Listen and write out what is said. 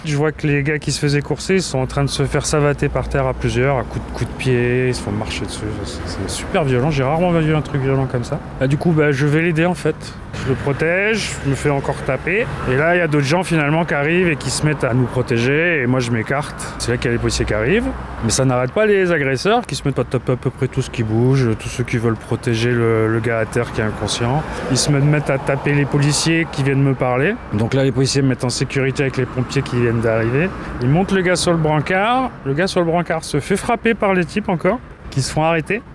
Je vois que les gars qui se faisaient courser, ils sont en train de se faire savater par terre à plusieurs, à coups de pied, ils se font marcher dessus. C'est super violent, j'ai rarement vu un truc violent comme ça. Là, du coup, je vais l'aider en fait. Je le protège, je me fais encore taper. Et là, il y a d'autres gens finalement qui arrivent et qui se mettent à nous protéger. Et moi, je m'écarte. C'est là qu'il y a les policiers qui arrivent. Mais ça n'arrête pas les agresseurs qui se mettent à taper à peu près tout ce qui bouge, tous ceux qui veulent protéger le gars à terre qui est inconscient. Ils se mettent à taper les policiers qui viennent me parler. Donc là, les policiers me mettent en sécurité avec les pompiers qui viennent d'arriver. Ils montent le gars sur le brancard. Le gars sur le brancard se fait frapper par les types encore, qui se font arrêter.